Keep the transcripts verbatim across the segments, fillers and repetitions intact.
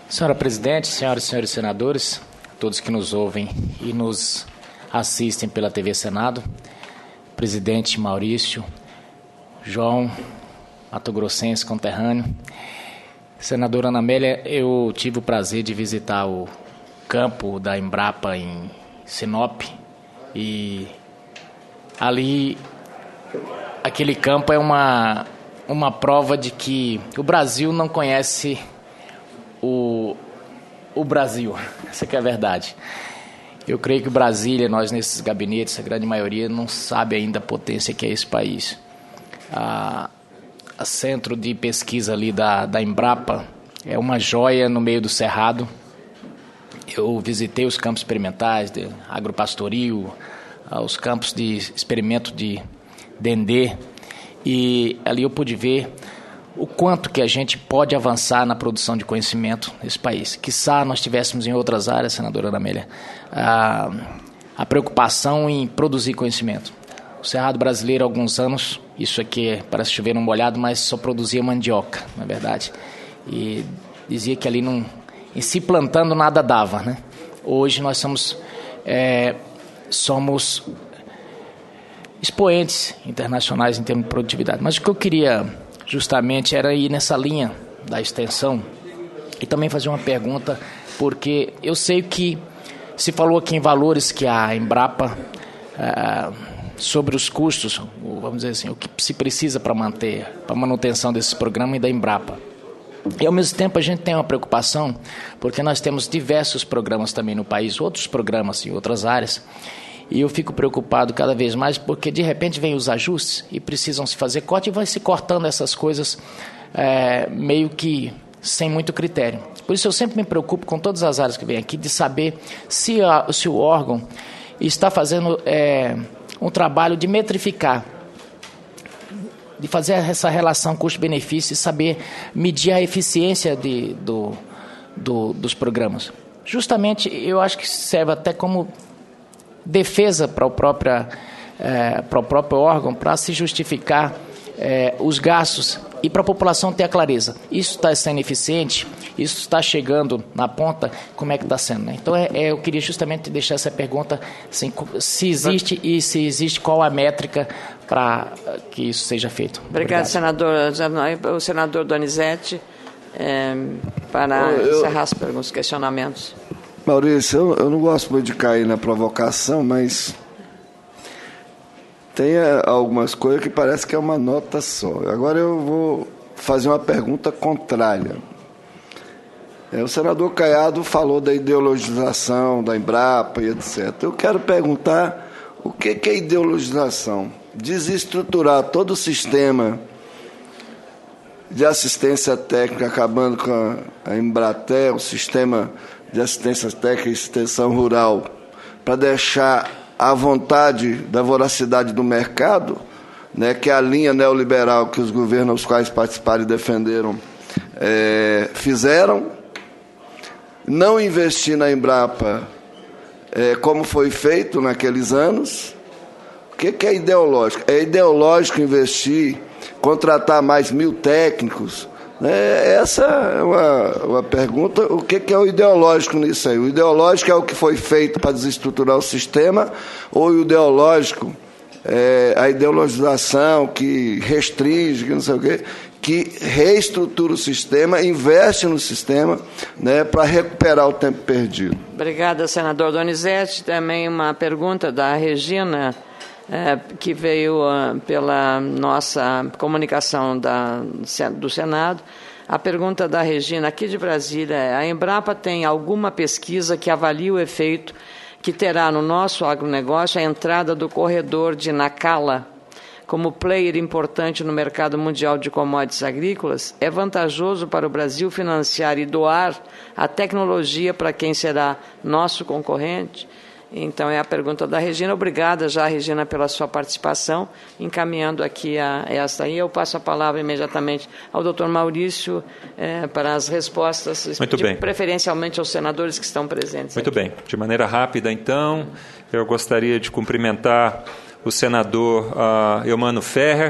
Senhora Presidente, senhoras e senhores senadores, todos que nos ouvem e nos assistem pela T V Senado, Presidente Maurício, João, mato-grossense, conterrâneo. Senadora Ana Amélia, eu tive o prazer de visitar o campo da Embrapa em Sinop e ali, aquele campo é uma, uma prova de que o Brasil não conhece o, o Brasil, essa que é a verdade. Eu creio que Brasília, nós nesses gabinetes, a grande maioria não sabe ainda a potência que é esse país. A, a centro de pesquisa ali da, da Embrapa é uma joia no meio do cerrado. Eu visitei os campos experimentais de agropastoril, os campos de experimento de dendê, e ali eu pude ver o quanto que a gente pode avançar na produção de conhecimento nesse país. Quiçá nós tivéssemos em outras áreas, senadora Ana Amélia, a, a preocupação em produzir conhecimento. O Cerrado brasileiro, há alguns anos, isso aqui parece chover num molhado, mas só produzia mandioca, na verdade. E dizia que ali, não, em se plantando, nada dava, né? Hoje nós somos, é, somos expoentes internacionais em termos de produtividade. Mas o que eu queria justamente era ir nessa linha da extensão e também fazer uma pergunta, porque eu sei que se falou aqui em valores que a Embrapa, ah, sobre os custos, vamos dizer assim, o que se precisa para manter, para a manutenção desse programa e da Embrapa. E ao mesmo tempo a gente tem uma preocupação, porque nós temos diversos programas também no país, outros programas em outras áreas, e eu fico preocupado cada vez mais porque de repente vem os ajustes e precisam se fazer corte e vai se cortando essas coisas é, meio que sem muito critério. Por isso eu sempre me preocupo com todas as áreas que vêm aqui de saber se, a, se o órgão está fazendo é, um trabalho de metrificar, de fazer essa relação custo-benefício e saber medir a eficiência de, do, do, dos programas. Justamente eu acho que serve até como defesa para o próprio, é, para o próprio órgão, para se justificar é, os gastos e para a população ter a clareza. Isso está sendo eficiente, isso está chegando na ponta, como é que está sendo, né? Então, é, é, eu queria justamente deixar essa pergunta, assim, se existe e se existe, qual a métrica para que isso seja feito. Obrigado, senador. O senador Donizete, é, para eu, encerrar as perguntas, os questionamentos. Maurício, eu, eu não gosto muito de cair na provocação, mas tem algumas coisas que parece que é uma nota só. Agora eu vou fazer uma pergunta contrária. É, o senador Caiado falou da ideologização da Embrapa e etcétera. Eu quero perguntar o que, que é ideologização? Desestruturar todo o sistema de assistência técnica, acabando com a, a Embratel, o sistema de assistência técnica e extensão rural, para deixar à vontade da voracidade do mercado, né, que é a linha neoliberal que os governos aos quais participaram e defenderam é, fizeram, não investir na Embrapa é, como foi feito naqueles anos. O que, que é ideológico? É ideológico investir, contratar mais mil técnicos. Essa é uma, uma pergunta. O que, que é o ideológico nisso aí? O ideológico é o que foi feito para desestruturar o sistema, ou o ideológico é a ideologização que restringe, que não sei o quê, que reestrutura o sistema, investe no sistema, né, para recuperar o tempo perdido. Obrigada, senador Donizete. Também uma pergunta da Regina, É, que veio uh, pela nossa comunicação da, do Senado. A pergunta da Regina, aqui de Brasília, é: a Embrapa tem alguma pesquisa que avalie o efeito que terá no nosso agronegócio a entrada do corredor de Nacala como player importante no mercado mundial de commodities agrícolas? É vantajoso para o Brasil financiar e doar a tecnologia para quem será nosso concorrente? Então, é a pergunta da Regina. Obrigada já, Regina, pela sua participação, encaminhando aqui a esta aí. Eu passo a palavra imediatamente ao doutor Maurício eh, para as respostas, Muito de, bem. preferencialmente aos senadores que estão presentes. Muito aqui. bem. De maneira rápida, então, eu gostaria de cumprimentar o senador uh, Eumano Ferrer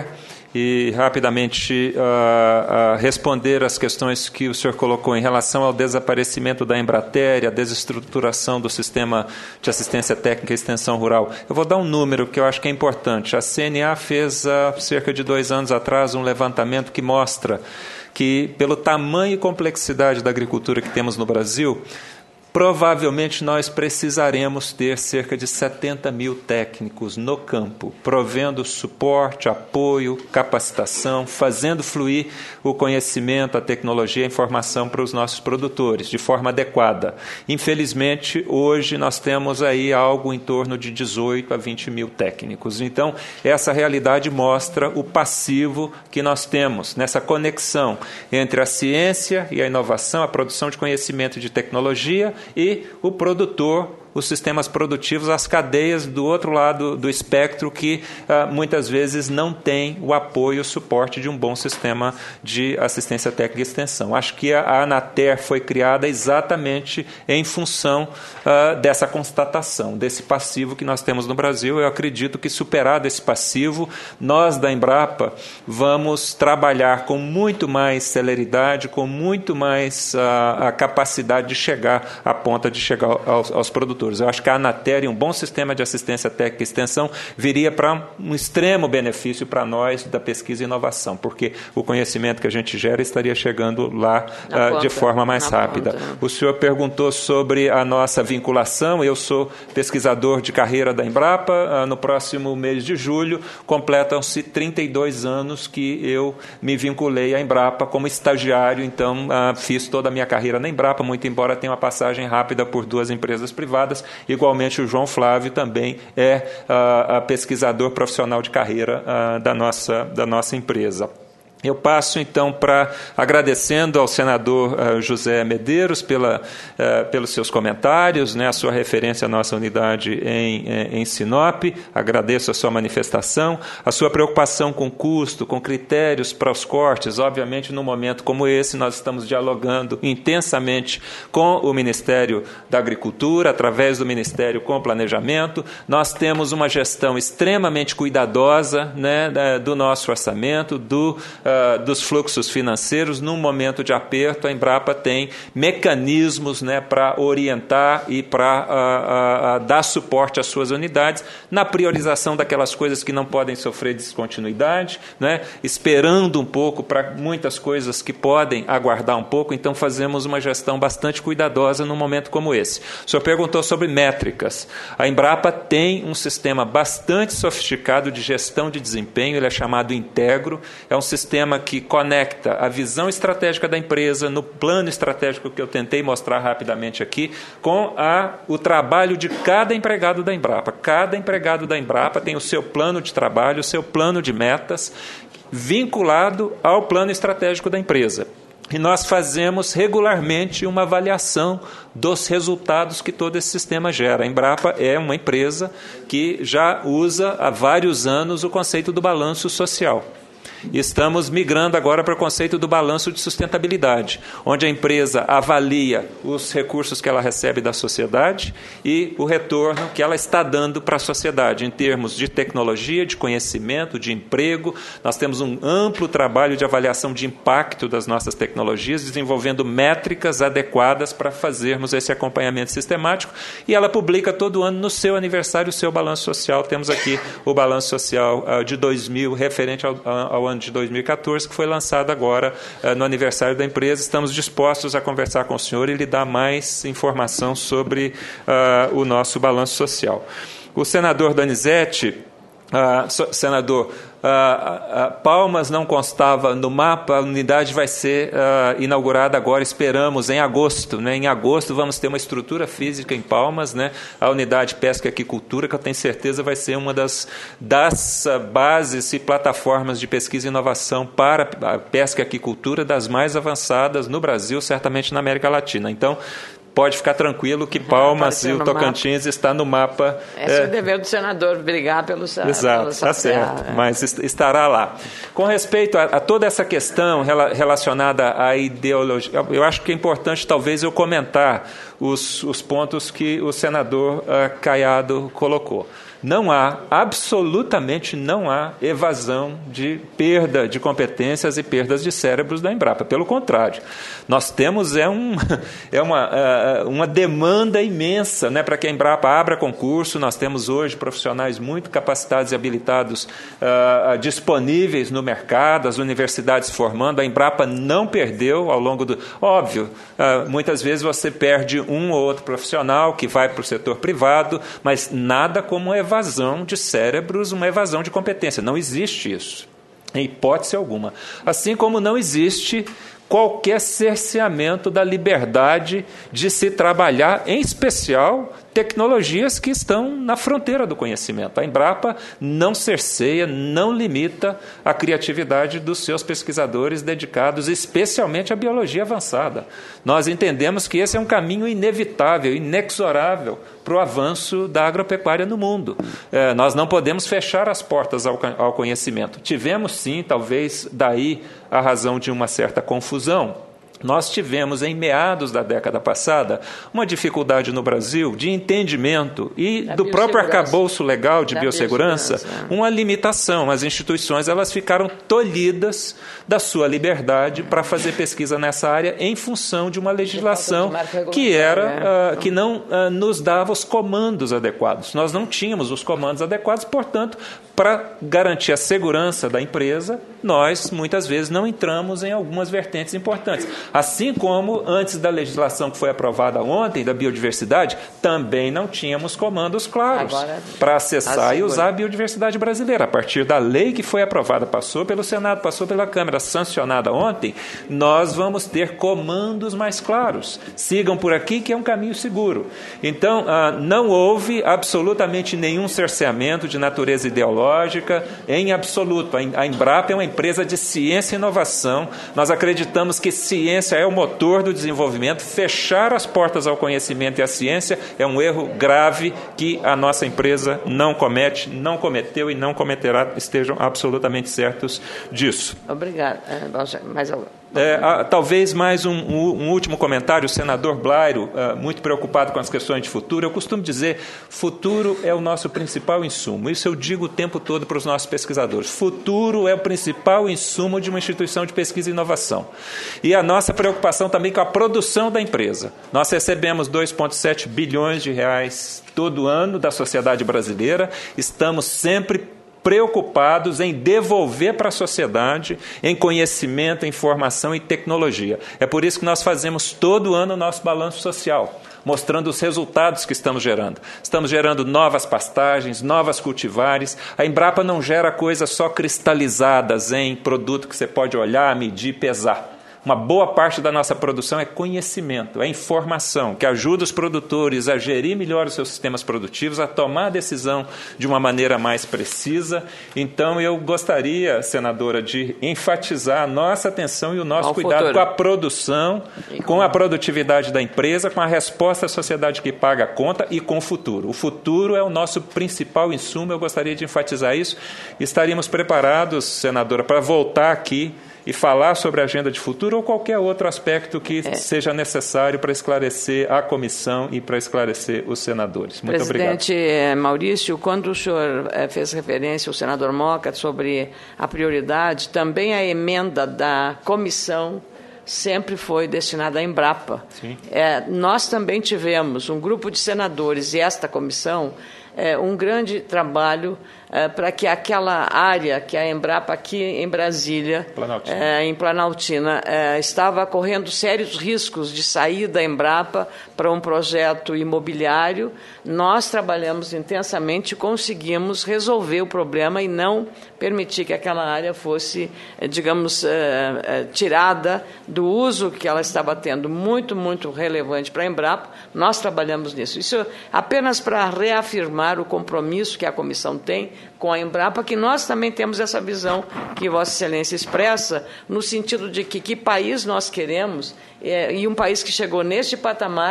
e rapidamente uh, uh, responder as questões que o senhor colocou em relação ao desaparecimento da Embrater, a desestruturação do sistema de assistência técnica e extensão rural. Eu vou dar um número que eu acho que é importante. A C N A fez, há cerca de dois anos atrás, um levantamento que mostra que, pelo tamanho e complexidade da agricultura que temos no Brasil, provavelmente nós precisaremos ter cerca de setenta mil técnicos no campo, provendo suporte, apoio, capacitação, fazendo fluir o conhecimento, a tecnologia, a informação para os nossos produtores, de forma adequada. Infelizmente, hoje nós temos aí algo em torno de dezoito a vinte mil técnicos. Então, essa realidade mostra o passivo que nós temos nessa conexão entre a ciência e a inovação, a produção de conhecimento e de tecnologia, e o produtor, os sistemas produtivos, as cadeias do outro lado do espectro que uh, muitas vezes não tem o apoio, o suporte de um bom sistema de assistência técnica e extensão. Acho que a Anater foi criada exatamente em função uh, dessa constatação, desse passivo que nós temos no Brasil. Eu acredito que, superado esse passivo, nós da Embrapa vamos trabalhar com muito mais celeridade, com muito mais uh, a capacidade de chegar à ponta de chegar aos, aos produtores. Eu acho que a Anater e um bom sistema de assistência técnica e extensão viria para um extremo benefício para nós da pesquisa e inovação, porque o conhecimento que a gente gera estaria chegando lá uh, ponta, de forma mais rápida. Ponta. O senhor perguntou sobre a nossa vinculação. Eu sou pesquisador de carreira da Embrapa. Uh, no próximo mês de julho, completam-se trinta e dois anos que eu me vinculei à Embrapa como estagiário. Então, uh, fiz toda a minha carreira na Embrapa, muito embora tenha uma passagem rápida por duas empresas privadas. Igualmente, o João Flávio também é uh, pesquisador profissional de carreira uh, da nossa, da nossa empresa. Eu passo, então, para agradecendo ao senador uh, José Medeiros pela, uh, pelos seus comentários, né, a sua referência à nossa unidade em, em Sinop. Agradeço a sua manifestação, a sua preocupação com custo, com critérios para os cortes. Obviamente, num momento como esse, nós estamos dialogando intensamente com o Ministério da Agricultura, através do Ministério com Planejamento. Nós temos uma gestão extremamente cuidadosa, né, do nosso orçamento, do Uh, dos fluxos financeiros. Num momento de aperto, a Embrapa tem mecanismos, né, para orientar e para uh, uh, uh, dar suporte às suas unidades na priorização daquelas coisas que não podem sofrer descontinuidade, né, esperando um pouco para muitas coisas que podem aguardar um pouco. Então, fazemos uma gestão bastante cuidadosa num momento como esse. O senhor perguntou sobre métricas. A Embrapa tem um sistema bastante sofisticado de gestão de desempenho, ele é chamado Integro, é um sistema que conecta a visão estratégica da empresa, no plano estratégico que eu tentei mostrar rapidamente aqui, com a, o trabalho de cada empregado da Embrapa. Cada empregado da Embrapa tem o seu plano de trabalho, o seu plano de metas, vinculado ao plano estratégico da empresa. E nós fazemos regularmente uma avaliação dos resultados que todo esse sistema gera. A Embrapa é uma empresa que já usa há vários anos o conceito do balanço social. Estamos migrando agora para o conceito do balanço de sustentabilidade, onde a empresa avalia os recursos que ela recebe da sociedade e o retorno que ela está dando para a sociedade, em termos de tecnologia, de conhecimento, de emprego. Nós temos um amplo trabalho de avaliação de impacto das nossas tecnologias, desenvolvendo métricas adequadas para fazermos esse acompanhamento sistemático, e ela publica todo ano, no seu aniversário, o seu balanço social. Temos aqui o balanço social uh, de dois mil, referente ao, ao ano de dois mil e catorze, que foi lançado agora uh, no aniversário da empresa. Estamos dispostos a conversar com o senhor e lhe dar mais informação sobre uh, o nosso balanço social. O senador Donizete, uh, so, senador, Uh, uh, Palmas não constava no mapa, a unidade vai ser uh, inaugurada agora, esperamos, em agosto. Né? Em agosto vamos ter uma estrutura física em Palmas, né? A unidade Pesca e Aquicultura, que eu tenho certeza vai ser uma das, das uh, bases e plataformas de pesquisa e inovação para a pesca e aquicultura das mais avançadas no Brasil, certamente na América Latina. Então, pode ficar tranquilo que Palmas e o Tocantins mapa. Está no mapa. Esse é, é o dever do senador, brigar pelo Exato, está certo, é. Mas estará lá. Com respeito a, a toda essa questão relacionada à ideologia, eu acho que é importante talvez eu comentar os, os pontos que o senador uh, Caiado colocou. Não há, absolutamente não há evasão de perda de competências e perdas de cérebros da Embrapa. Pelo contrário, nós temos é, um, é uma, uma demanda imensa, né, para que a Embrapa abra concurso. Nós temos hoje profissionais muito capacitados e habilitados uh, disponíveis no mercado, as universidades formando. A Embrapa não perdeu ao longo do... Óbvio, uh, muitas vezes você perde um ou outro profissional que vai para o setor privado, mas nada como uma evasão de cérebros, uma evasão de competência. Não existe isso, em hipótese alguma. Assim como não existe qualquer cerceamento da liberdade de se trabalhar, em especial, tecnologias que estão na fronteira do conhecimento. A Embrapa não cerceia, não limita a criatividade dos seus pesquisadores dedicados especialmente à biologia avançada. Nós entendemos que esse é um caminho inevitável, inexorável para o avanço da agropecuária no mundo. É, nós não podemos fechar as portas ao, ao conhecimento. Tivemos, sim, talvez daí a razão de uma certa confusão. Nós tivemos, em meados da década passada, uma dificuldade no Brasil de entendimento e da do próprio arcabouço legal de biossegurança, biossegurança, uma limitação. As instituições elas ficaram tolhidas da sua liberdade para fazer pesquisa nessa área em função de uma legislação que, era, uh, que não uh, nos dava os comandos adequados. Nós não tínhamos os comandos adequados, portanto, para garantir a segurança da empresa, nós, muitas vezes, não entramos em algumas vertentes importantes. Assim como, antes da legislação que foi aprovada ontem, da biodiversidade, também não tínhamos comandos claros para acessar e usar a biodiversidade brasileira. A partir da lei que foi aprovada, passou pelo Senado, passou pela Câmara, sancionada ontem, nós vamos ter comandos mais claros. Sigam por aqui, que é um caminho seguro. Então, não houve absolutamente nenhum cerceamento de natureza ideológica, em absoluto. A Embrapa é uma empresa de ciência e inovação. Nós acreditamos que ciência é o motor do desenvolvimento. Fechar as portas ao conhecimento e à ciência é um erro grave que a nossa empresa não comete, não cometeu e não cometerá, estejam absolutamente certos disso. Obrigado. Mais algum? É, ah, talvez mais um, um, um último comentário. O senador Blairo, ah, muito preocupado com as questões de futuro. Eu costumo dizer, futuro é o nosso principal insumo. Isso eu digo o tempo todo para os nossos pesquisadores. Futuro é o principal insumo de uma instituição de pesquisa e inovação. E a nossa preocupação também com a produção da empresa. Nós recebemos dois vírgula sete bilhões de reais todo ano da sociedade brasileira. Estamos sempre preocupados em devolver para a sociedade em conhecimento, informação e tecnologia. É por isso que nós fazemos todo ano o nosso balanço social, mostrando os resultados que estamos gerando. Estamos gerando novas pastagens, novas cultivares. A Embrapa não gera coisas só cristalizadas em produto que você pode olhar, medir, pesar. Uma boa parte da nossa produção é conhecimento, é informação, que ajuda os produtores a gerir melhor os seus sistemas produtivos, a tomar a decisão de uma maneira mais precisa. Então, eu gostaria, senadora, de enfatizar a nossa atenção e o nosso cuidado futuro. com a produção, com a produtividade da empresa, com a resposta à sociedade que paga a conta e com o futuro. O futuro é o nosso principal insumo, eu gostaria de enfatizar isso. Estaríamos preparados, senadora, para voltar aqui e falar sobre a agenda de futuro ou qualquer outro aspecto que é. seja necessário para esclarecer a comissão e para esclarecer os senadores. Muito Presidente obrigado. Presidente Maurício, quando o senhor fez referência ao senador Moca sobre a prioridade, também a emenda da comissão sempre foi destinada à Embrapa. É, nós também tivemos um grupo de senadores e esta comissão é, um grande trabalho é, para que aquela área que a Embrapa aqui em Brasília, Planaltina. É, em Planaltina, é, estava correndo sérios riscos de sair da Embrapa para um projeto imobiliário. Nós trabalhamos intensamente e conseguimos resolver o problema e não permitir que aquela área fosse, digamos, é, é, tirada do uso que ela estava tendo, muito, muito relevante para a Embrapa. Nós trabalhamos nisso. Isso apenas para reafirmar o compromisso que a comissão tem com a Embrapa, que nós também temos essa visão que Vossa Excelência expressa, no sentido de que que país nós queremos, é, e um país que chegou neste patamar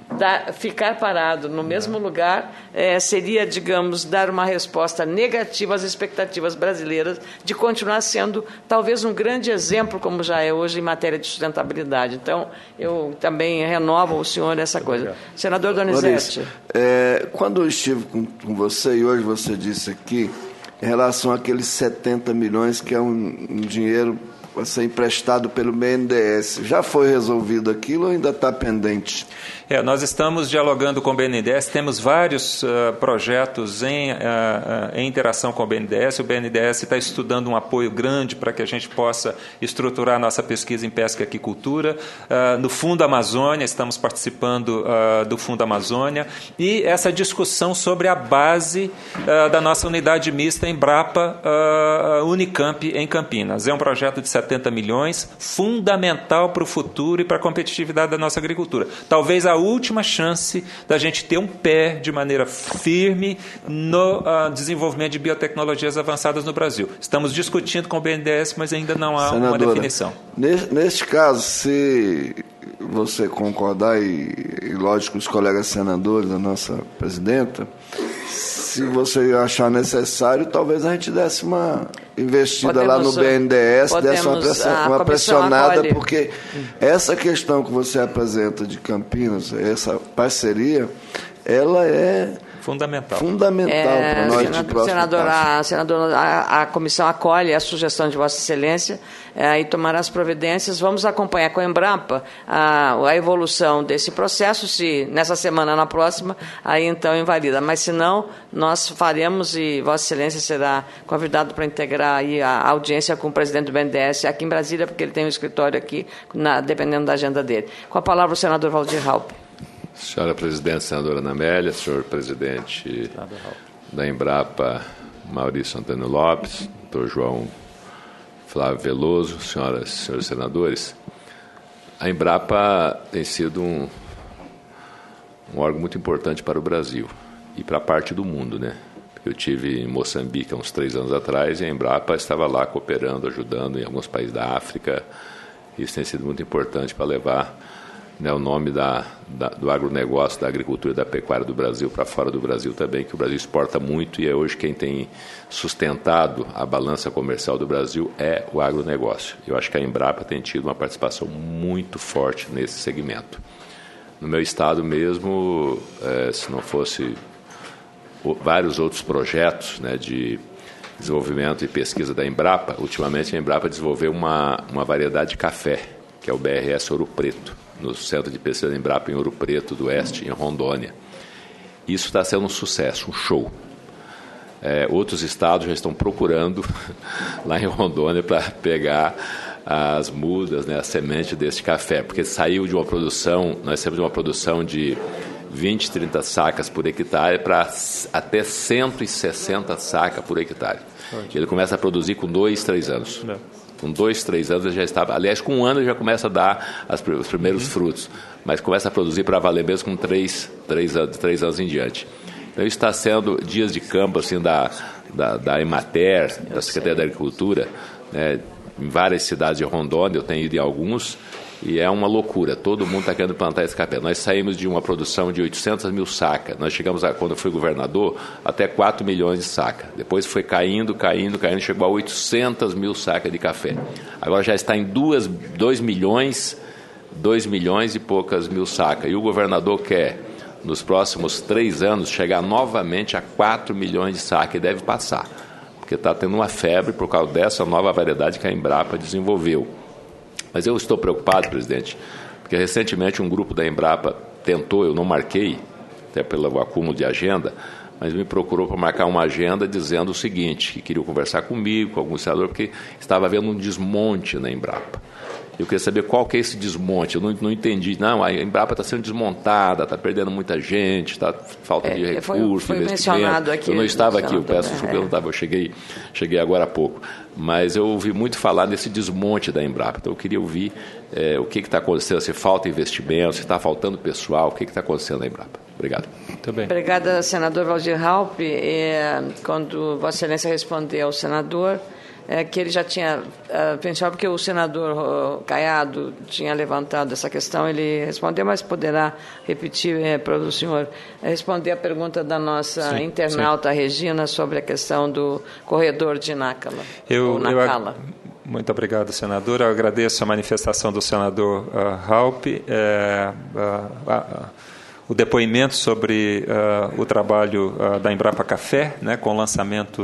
dar, ficar parado no mesmo lugar é, seria, digamos, dar uma resposta negativa às expectativas brasileiras de continuar sendo talvez um grande exemplo, como já é hoje, em matéria de sustentabilidade. Então, eu também renovo ao senhor essa coisa. Senador Donizete. É, quando eu estive com, com você, e hoje você disse aqui, em relação àqueles setenta milhões, que é um, um dinheiro a ser emprestado pelo B N D E S. Já foi resolvido aquilo ou ainda está pendente? É, nós estamos dialogando com o B N D E S, temos vários uh, projetos em, uh, uh, em interação com o B N D E S. O B N D E S está estudando um apoio grande para que a gente possa estruturar a nossa pesquisa em pesca e aquicultura. Uh, no Fundo Amazônia, estamos participando uh, do Fundo Amazônia, e essa discussão sobre a base uh, da nossa unidade mista Embrapa uh, Unicamp em Campinas. É um projeto de setenta milhões, fundamental para o futuro e para a competitividade da nossa agricultura. Talvez a última chance da gente ter um pé de maneira firme no uh, desenvolvimento de biotecnologias avançadas no Brasil. Estamos discutindo com o B N D E S, mas ainda não há Senadora, uma definição. Neste, neste caso, se você concordar, e, e lógico os colegas senadores, a nossa presidenta, se você achar necessário, talvez a gente desse uma investida podemos, lá no B N D E S, desse uma, pressa, uma pressionada, acolhe. Porque essa questão que você apresenta de Campinas, essa parceria, ela é fundamental, fundamental é, para nós senador, de próximo senador, passo. A, senador, a, a comissão acolhe a sugestão de Vossa Excelência é, e tomará as providências. Vamos acompanhar com a Embrapa a, a evolução desse processo, se nessa semana ou na próxima, aí então invalida. Mas se não, nós faremos e Vossa Excelência será convidado para integrar aí a audiência com o presidente do B N D E S aqui em Brasília, porque ele tem um escritório aqui, na, dependendo da agenda dele. Com a palavra o senador Valdir Raupp. Senhora Presidente, senadora Ana Amélia, senhor Presidente da Embrapa, Maurício Antônio Lopes, doutor João Flávio Veloso, senhoras e senhores senadores, a Embrapa tem sido um, um órgão muito importante para o Brasil e para a parte do mundo, né? Eu tive em Moçambique há uns três anos atrás e a Embrapa estava lá cooperando, ajudando em alguns países da África. Isso tem sido muito importante para levar, né, o nome da, da, do agronegócio, da agricultura e da pecuária do Brasil para fora do Brasil também, que o Brasil exporta muito e é hoje quem tem sustentado a balança comercial do Brasil é o agronegócio. Eu acho que a Embrapa tem tido uma participação muito forte nesse segmento. No meu estado mesmo, é, se não fosse o, vários outros projetos, né, de desenvolvimento e pesquisa da Embrapa, ultimamente a Embrapa desenvolveu uma, uma variedade de café, que é o B R S Ouro Preto, no Centro de Pesquisa da Embrapa em Ouro Preto do Oeste, em Rondônia. Isso está sendo um sucesso, um show. É, outros estados já estão procurando lá em Rondônia para pegar as mudas, né, a semente deste café, porque saiu de uma produção, nós temos uma produção de vinte, trinta sacas por hectare para até cento e sessenta sacas por hectare. Ele começa a produzir com dois, três anos. Não. Com dois, três anos ele já estava... Aliás, com um ano ele já começa a dar as, os primeiros uhum. frutos, mas começa a produzir para valer mesmo com três, três, anos, três anos em diante. Então, isso está sendo dias de campo assim, da, da, da Emater, eu da Secretaria sei. da Agricultura, né, em várias cidades de Rondônia, eu tenho ido em alguns, e é uma loucura, todo mundo está querendo plantar esse café. Nós saímos de uma produção de oitocentas mil sacas, nós chegamos, a, quando eu fui governador, até quatro milhões de sacas. Depois foi caindo, caindo, caindo, chegou a oitocentas mil sacas de café. Agora já está em dois milhões, dois milhões e poucas mil sacas. E o governador quer, nos próximos três anos, chegar novamente a quatro milhões de sacas, e deve passar, porque está tendo uma febre por causa dessa nova variedade que a Embrapa desenvolveu. Mas eu estou preocupado, presidente, porque recentemente um grupo da Embrapa tentou, eu não marquei, até pelo acúmulo de agenda, mas me procurou para marcar uma agenda dizendo o seguinte, que queria conversar comigo, com algum senador, porque estava havendo um desmonte na Embrapa. Eu queria saber qual que é esse desmonte, eu não, não entendi. Não, a Embrapa está sendo desmontada, está perdendo muita gente, está falta é, de recursos, foi, foi mencionado aqui. Eu não estava aqui, eu peço desculpa, eu não estava, eu cheguei, cheguei agora há pouco. Mas eu ouvi muito falar nesse desmonte da Embrapa, então eu queria ouvir é, o que está acontecendo, se falta investimento, se está faltando pessoal, o que está acontecendo na Embrapa. Obrigado. Muito bem. Obrigada, senador Valdir Raupp. É, quando Vossa Excelência responder ao senador, é, que ele já tinha uh, pensado, porque o senador uh, Caiado tinha levantado essa questão, ele respondeu, mas poderá repetir é, para o senhor responder a pergunta da nossa sim, internauta sim. Regina sobre a questão do corredor de Nacala. Eu, ou Nacala. Eu, muito obrigado, senador. Eu agradeço a manifestação do senador uh, Raupp, é, uh, uh, o depoimento sobre uh, o trabalho uh, da Embrapa Café, né, com o lançamento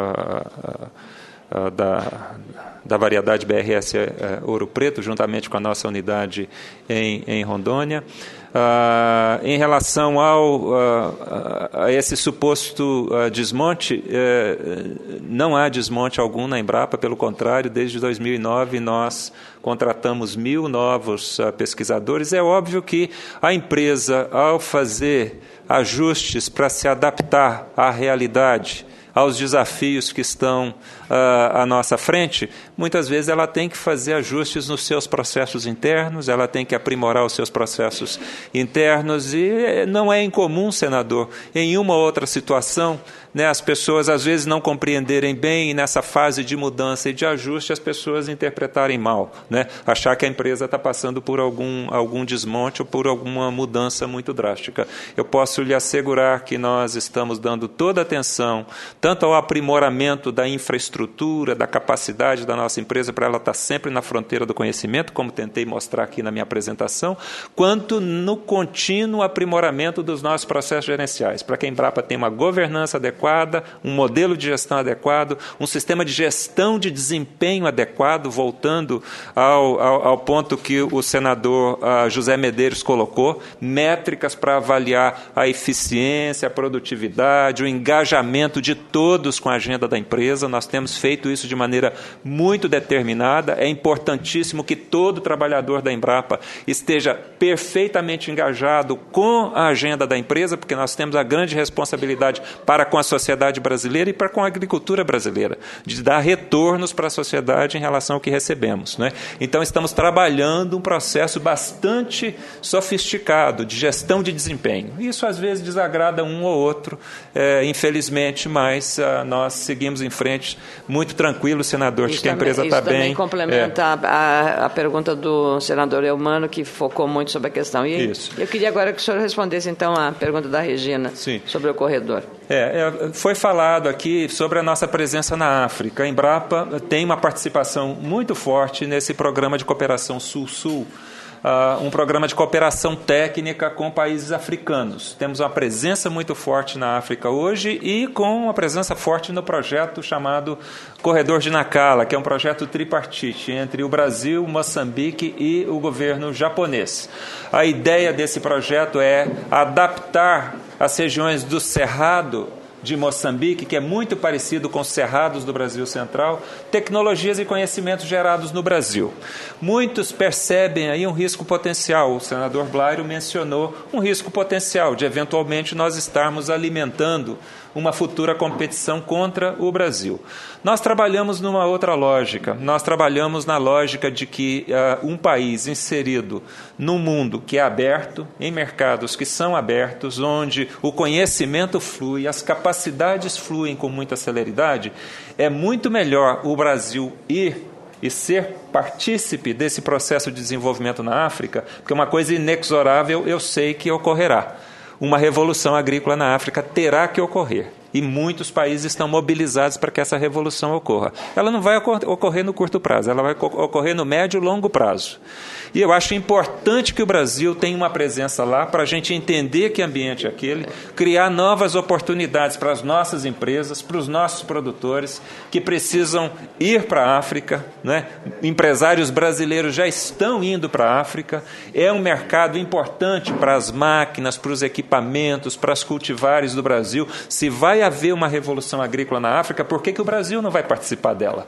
uh, uh, da, da variedade B R S uh, Ouro Preto, juntamente com a nossa unidade em, em Rondônia. Uh, em relação ao, uh, a esse suposto uh, desmonte, uh, não há desmonte algum na Embrapa, pelo contrário, desde dois mil e nove nós contratamos mil novos uh, pesquisadores. É óbvio que a empresa, ao fazer ajustes para se adaptar à realidade, aos desafios que estão uh, à nossa frente, muitas vezes ela tem que fazer ajustes nos seus processos internos, ela tem que aprimorar os seus processos internos, e não é incomum, senador, em uma ou outra situação, né, as pessoas às vezes não compreenderem bem, e nessa fase de mudança e de ajuste, as pessoas interpretarem mal, né, achar que a empresa está passando por algum, algum desmonte ou por alguma mudança muito drástica. Eu posso lhe assegurar que nós estamos dando toda a atenção, tanto ao aprimoramento da infraestrutura, da capacidade da nossa empresa para ela estar sempre na fronteira do conhecimento, como tentei mostrar aqui na minha apresentação, quanto no contínuo aprimoramento dos nossos processos gerenciais, para que a Embrapa tenha uma governança adequada, um modelo de gestão adequado, um sistema de gestão de desempenho adequado, voltando ao, ao, ao ponto que o senador uh, José Medeiros colocou, métricas para avaliar a eficiência, a produtividade, o engajamento de todos com a agenda da empresa. Nós temos feito isso de maneira muito determinada. É importantíssimo que todo trabalhador da Embrapa esteja perfeitamente engajado com a agenda da empresa, porque nós temos a grande responsabilidade para com a sociedade brasileira e para com a agricultura brasileira, de dar retornos para a sociedade em relação ao que recebemos, né? Então, estamos trabalhando um processo bastante sofisticado de gestão de desempenho. Isso, às vezes, desagrada um ou outro, é, infelizmente, mas uh, nós seguimos em frente muito tranquilo, senador, de que a empresa está bem. Isso também complementa é. a, a pergunta do senador Eumano, que focou muito sobre a questão. E isso. Eu queria agora que o senhor respondesse, então, a pergunta da Regina Sim. sobre o corredor. É, é, foi falado aqui sobre a nossa presença na África. A Embrapa tem uma participação muito forte nesse programa de cooperação Sul-Sul, Uh, um programa de cooperação técnica com países africanos. Temos uma presença muito forte na África hoje e com uma presença forte no projeto chamado Corredor de Nacala, que é um projeto tripartite entre o Brasil, Moçambique e o governo japonês. A ideia desse projeto é adaptar as regiões do Cerrado de Moçambique, que é muito parecido com os cerrados do Brasil Central, tecnologias e conhecimentos gerados no Brasil. Muitos percebem aí um risco potencial. O senador Blairo mencionou um risco potencial de, eventualmente, nós estarmos alimentando uma futura competição contra o Brasil. Nós trabalhamos numa outra lógica. Nós trabalhamos na lógica de que uh, um país inserido num mundo que é aberto, em mercados que são abertos, onde o conhecimento flui, as capacidades fluem com muita celeridade, é muito melhor o Brasil ir e ser partícipe desse processo de desenvolvimento na África, porque uma coisa inexorável eu sei que ocorrerá. Uma revolução agrícola na África terá que ocorrer. E muitos países estão mobilizados para que essa revolução ocorra. Ela não vai ocorrer no curto prazo, ela vai ocorrer no médio e longo prazo. E eu acho importante que o Brasil tenha uma presença lá para a gente entender que ambiente é aquele, criar novas oportunidades para as nossas empresas, para os nossos produtores que precisam ir para a África, né? Empresários brasileiros já estão indo para a África, é um mercado importante para as máquinas, para os equipamentos, para as cultivares do Brasil. Se vai haver uma revolução agrícola na África, por que que o Brasil não vai participar dela?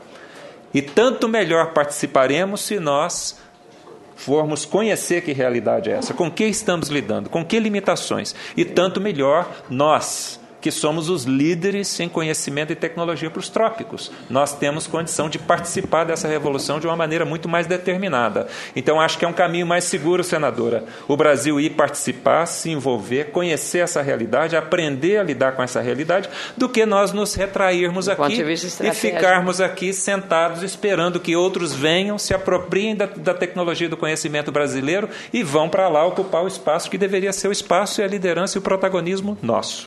E tanto melhor participaremos se nós formos conhecer que realidade é essa, com que estamos lidando, com que limitações, e tanto melhor nós, que somos os líderes em conhecimento e tecnologia para os trópicos. Nós temos condição de participar dessa revolução de uma maneira muito mais determinada. Então, acho que é um caminho mais seguro, senadora, o Brasil ir participar, se envolver, conhecer essa realidade, aprender a lidar com essa realidade, do que nós nos retrairmos aqui e ficarmos aqui sentados esperando que outros venham, se apropriem da, da tecnologia do conhecimento brasileiro e vão para lá ocupar o espaço que deveria ser o espaço e a liderança e o protagonismo nosso.